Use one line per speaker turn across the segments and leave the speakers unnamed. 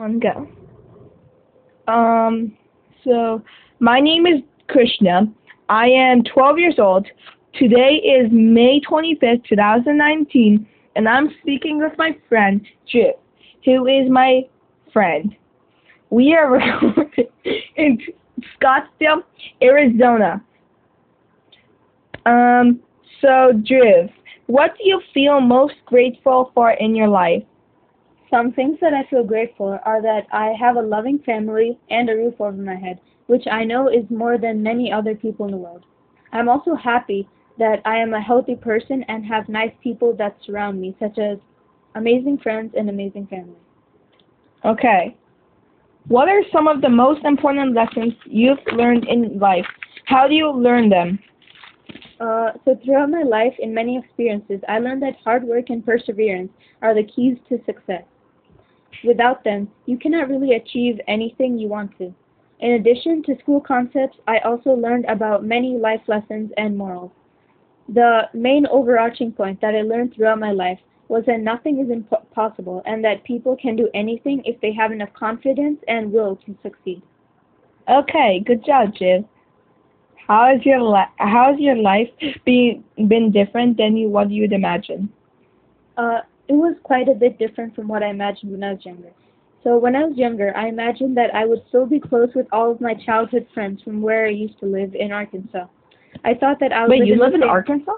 Go. Um, so my name is Krishna. I am 12 years old. Today is May 25th, 2019, and I'm speaking with my friend, Jip, who is my friend. We are recording in Scottsdale, Arizona. So Driv, what do you feel most grateful for in your life?
Some things that I feel grateful are that I have a loving family and a roof over my head, which I know is more than many other people in the world. I'm also happy that I am a healthy person and have nice people that surround me, such as amazing friends and amazing family.
Okay. What are some of the most important lessons you've learned in life? How do you learn them?
So throughout my life, in many experiences, I learned that hard work and perseverance are the keys to success. Without them, you cannot really achieve anything you want to. In addition to school concepts, I also learned about many life lessons and morals. The main overarching point that I learned throughout my life was that nothing is impossible and that people can do anything if they have enough confidence and will to succeed.
Okay, good job, Jiv. How has your life been different than what you'd imagine?
It was quite a bit different from what I imagined when I was younger. So when I was younger, I imagined that I would still be close with all of my childhood friends from where I used to live in Arkansas. I thought that I would
Wait, you live
the
in
same.
Arkansas?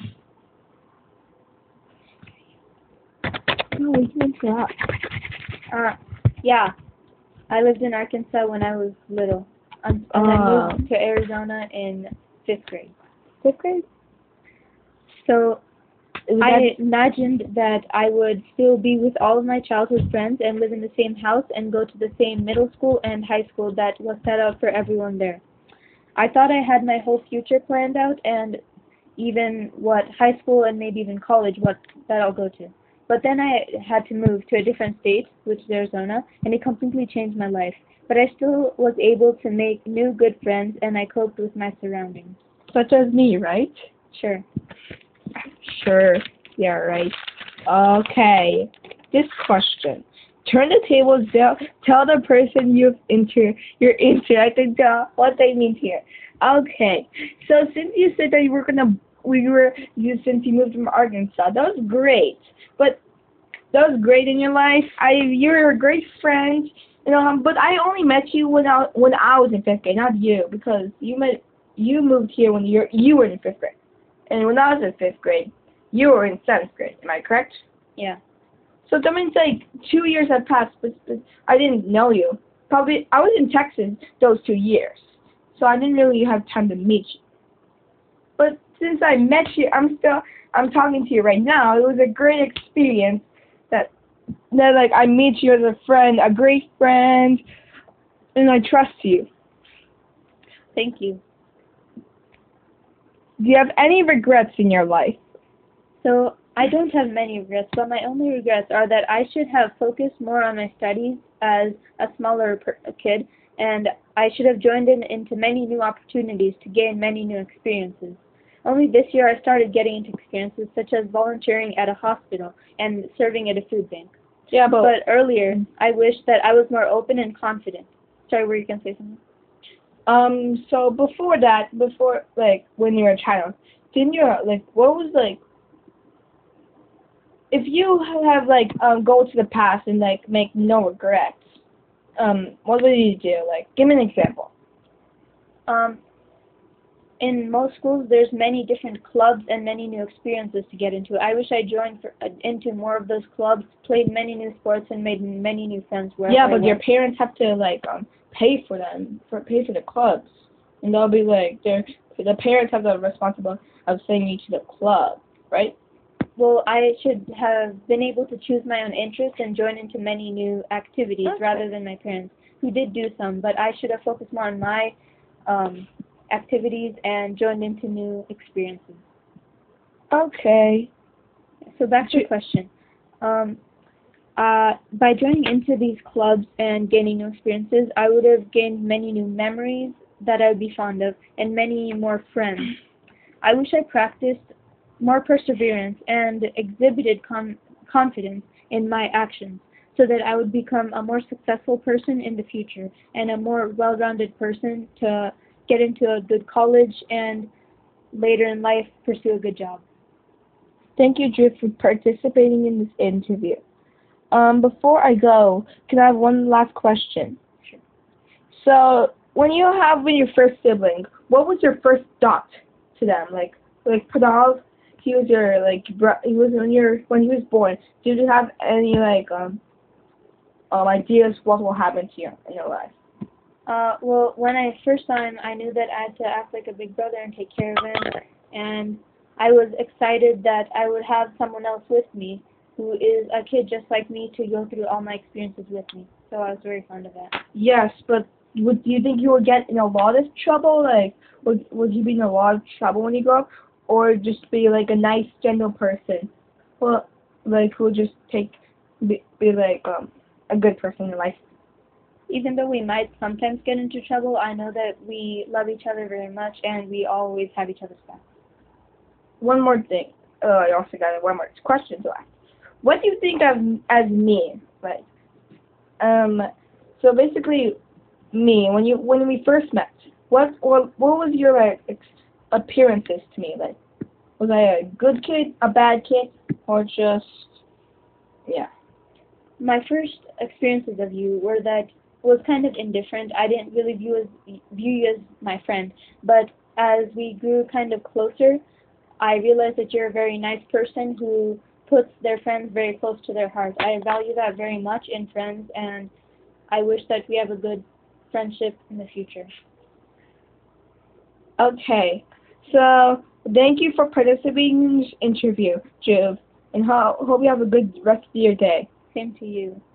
No, we can interrupt.
Yeah, I lived in Arkansas when I was little, and I moved to Arizona in fifth grade.
Fifth grade?
So
Is
I imagined that I would still be with all of my childhood friends and live in the same house and go to the same middle school and high school that was set up for everyone there. I thought I had my whole future planned out and even what high school and maybe even college what that I'll go to. But then I had to move to a different state, which is Arizona, and it completely changed my life. But I still was able to make new good friends and I coped with my surroundings.
such as me, right?
Sure.
Sure. Yeah, right. Okay. This question. Turn the tables down. Tell the person you're interacting to what they mean here. Okay. So since you said that since you moved from Arkansas, that was great. But that was great in your life. You're a great friend. But I only met you when I was in fifth grade, not you, because you moved here when you were in fifth grade. And when I was in fifth grade, you were in seventh grade. Am I correct?
Yeah.
So that means like 2 years have passed, but I didn't know you. Probably I was in Texas those 2 years, so I didn't really have time to meet you. But since I met you, I'm talking to you right now. It was a great experience that like I meet you as a friend, a great friend, and I trust you.
Thank you.
Do you have any regrets in your life?
So I don't have many regrets, but my only regrets are that I should have focused more on my studies as a smaller kid, and I should have joined into many new opportunities to gain many new experiences. Only this year I started getting into experiences such as volunteering at a hospital and serving at a food bank.
Yeah,
But earlier, I wish that I was more open and confident. Sorry, were you going to say something?
So before like when you were a child, didn't you like what was like if you have like go to the past and like make no regrets, what would you do? Like give me an example.
Um, in most schools, there's many different clubs and many new experiences to get into. I wish I joined into more of those clubs, played many new sports, and made many new friends wherever
Yeah,
I
but your
went.
parents have to like pay for the clubs, and they'll be like the parents have the responsibility of sending you to the club, right?
Well, I should have been able to choose my own interests and join into many new activities
Okay.
rather than my parents, who did do some, but I should have focused more on my um, activities and joined into new experiences.
Okay.
So back to the question. By joining into these clubs and gaining new experiences, I would have gained many new memories that I would be fond of and many more friends. I wish I practiced more perseverance and exhibited confidence in my actions so that I would become a more successful person in the future and a more well-rounded person to get into a good college and later in life pursue a good job.
Thank you, Drew, for participating in this interview. Before I go, can I have one last question?
Sure.
So, when you have with your first sibling, what was your first thought to them? Like Pradal, he was your he was when he was born. Did you have any ideas what will happen to you in your life?
Well, when I first saw him, I knew that I had to act like a big brother and take care of him, and I was excited that I would have someone else with me who is a kid just like me to go through all my experiences with me. So I was very fond of that.
Yes, but do you think you would get in a lot of trouble? Like, would you be in a lot of trouble when you grow up, or just be like a nice, gentle person? Well, like who would just be like a good person in life?
Even though we might sometimes get into trouble, I know that we love each other very much and we always have each other's back.
One more thing. I also got one more question to ask. What do you think of as me? Like, so basically, me when we first met, what was your appearances to me? Like, was I a good kid, a bad kid, or just yeah?
My first experiences of you were that was kind of indifferent. I didn't really view you as my friend, but as we grew kind of closer, I realized that you're a very nice person who puts their friends very close to their heart. I value that very much in friends, and I wish that we have a good friendship in the future.
Okay, so thank you for participating in this interview, Juve, and hope you have a good rest of your day.
Same to you.